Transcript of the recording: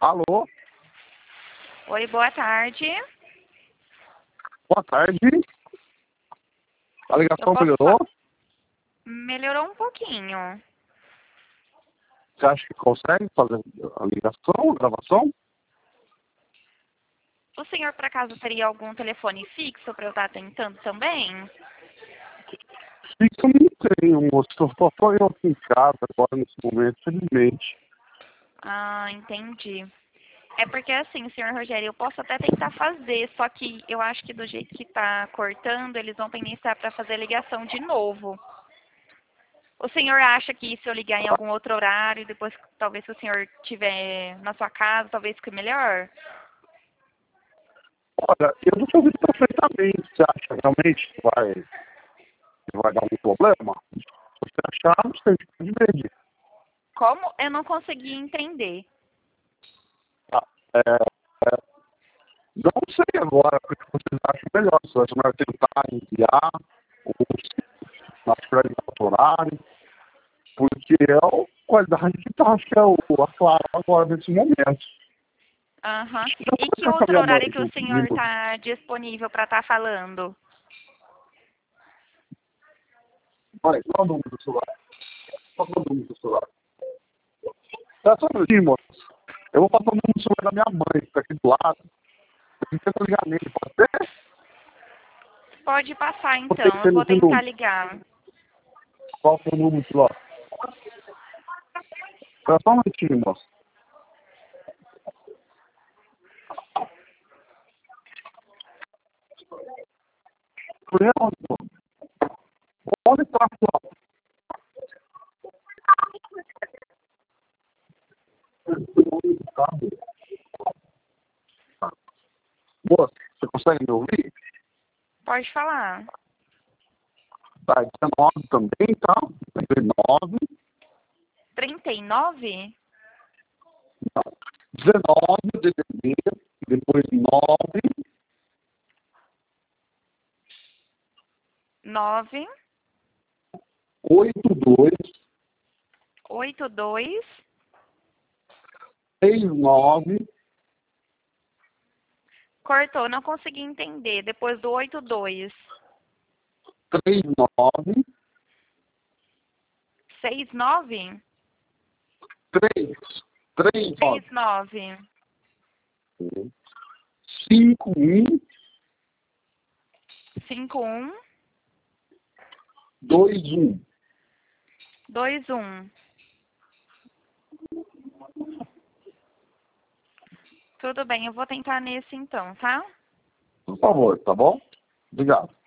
Alô, Oi, boa tarde. boa tarde. A Eu ligação posso melhorou? Melhorou um pouquinho. Você acha que consegue fazer a ligação, a gravação? O senhor, por acaso, teria algum telefone fixo para eu estar tentando também? Isso eu não tenho, moço. Só eu aqui em casa agora nesse momento, felizmente. Ah, entendi. É porque assim, senhor Rogério, eu posso até tentar fazer, só que eu acho que do jeito que tá cortando, eles vão pensar para fazer a ligação de novo. O senhor acha que se eu ligar em algum outro horário, depois talvez se o senhor estiver na sua casa, talvez fique melhor? Olha, eu não estou ouvindo perfeitamente. Você acha realmente que vai dar algum problema? Se você achar, não sei, pode medir. Como? Eu não consegui entender. Tá? Não sei agora o que vocês acham melhor. Se você vai tentar enviar ou se acho que vai ligar outro horário. Porque é a qualidade que tá, acho que é a Clara agora nesse momento. Aham. Eu E vou que conversar com a outro minha mãe horário que o aqui senhor comigo. está disponível para estar falando? Vai, qual é o número do celular? Qual é o número do celular? Tá só um minutinho, moço. Eu vou passar o número do celular da minha mãe, que tá aqui do lado. Eu tento ligar nele, pode ser? Pode passar Vou ter então, que eu ser vou nesse tentar número. ligar. Qual é o número do celular? Tá só um minutinho, moço. Onde tá a sua? Moço, você consegue me ouvir? Pode falar. Tá, 19 também, tá? 19. 39? Não. 19 DDD, depois 9, 9, 82, 82. 69, Cortou, não consegui entender. Depois do 82. 39, 69? 3, 39, 69. 51, 51, 21. 21. Tudo bem, eu vou tentar nesse então, tá? Por favor, tá bom? Obrigado.